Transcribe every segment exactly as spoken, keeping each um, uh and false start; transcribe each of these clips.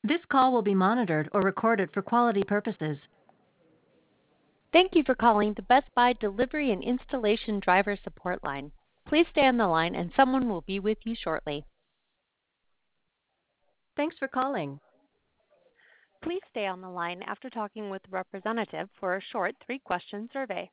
This call will be monitored or recorded for quality purposes. Thank you for calling the Best Buy Delivery and Installation Driver Support Line. Please stay on the line and someone will be with you shortly. Thanks for calling. Please stay on the line after talking with a representative for a short three-question survey.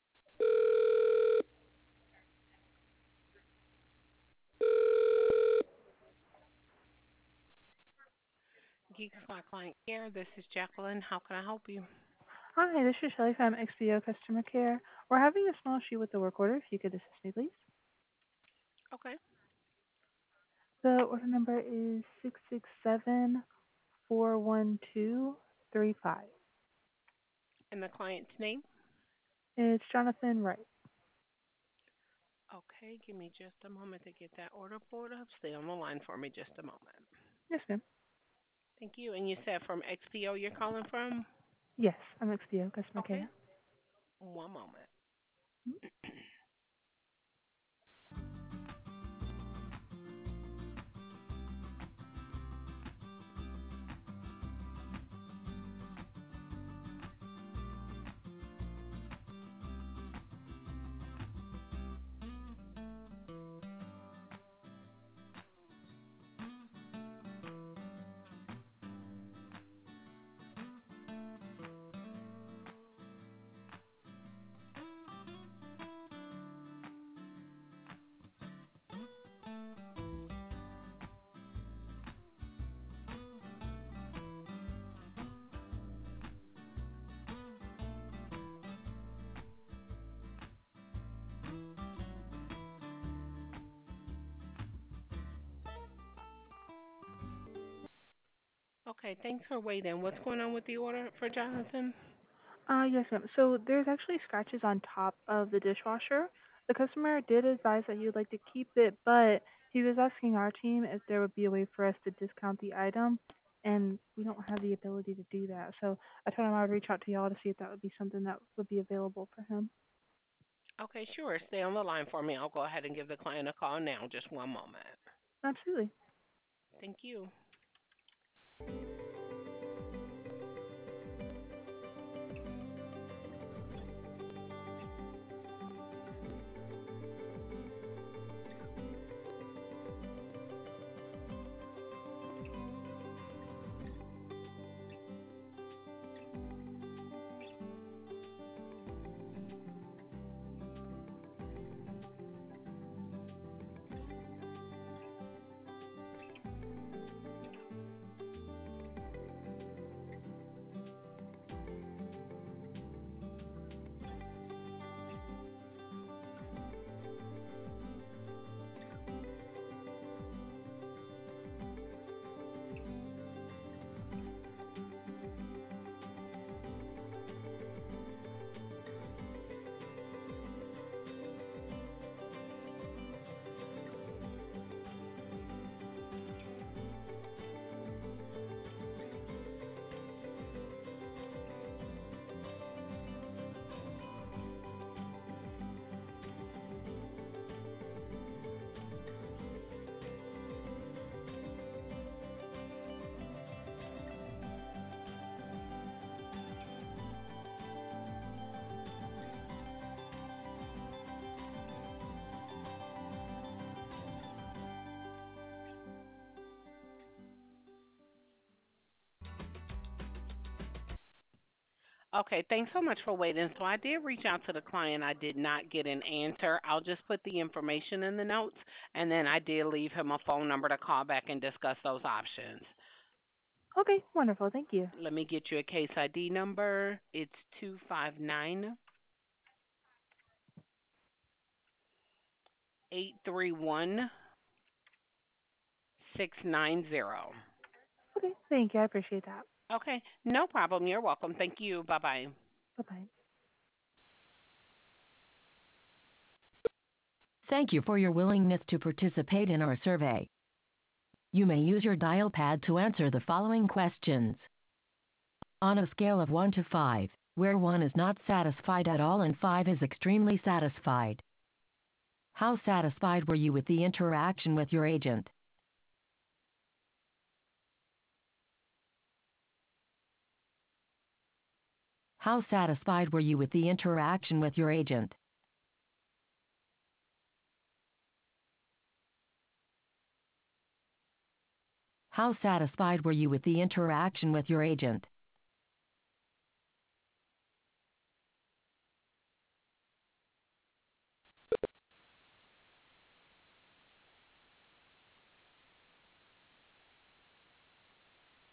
Geeks My Client Care. This is Jacqueline. How can I help you? Hi, this is Shelly from X P O Customer Care. We're having a small issue with the work order. If you could assist me, please. Okay. The order number is six six seven four one two three five. And the client's name? It's Jonathan Wright. Okay, give me just a moment to get that order pulled up. Stay on the line for me just a moment. Yes, ma'am. Thank you. And you said from X P O you're calling from? Yes, I'm X P O Customer Okay. Care. One moment. Okay, thanks for waiting. What's going on with the order for Jonathan? Uh, yes, ma'am. So there's actually scratches on top of the dishwasher. The customer did advise that he would like to keep it, but he was asking our team if there would be a way for us to discount the item, and we don't have the ability to do that. So I told him I would reach out to y'all to see if that would be something that would be available for him. Okay, sure. Stay on the line for me. I'll go ahead and give the client a call now. Just one moment. Absolutely. Thank you. Okay, thanks so much for waiting. So I did reach out to the client. I did not get an answer. I'll just put the information in the notes, and then I did leave him a phone number to call back and discuss those options. Okay, wonderful. Thank you. Let me get you a case I D number. It's two five nine eight three one six nine zero. Okay, thank you. I appreciate that. Okay, no problem. You're welcome. Thank you. Bye bye. Bye-bye. Thank you for your willingness to participate in our survey. You may use your dial pad to answer the following questions. On a scale of one to five, where one is not satisfied at all and five is extremely satisfied, how satisfied were you with the interaction with your agent? How satisfied were you with the interaction with your agent? How satisfied were you with the interaction with your agent?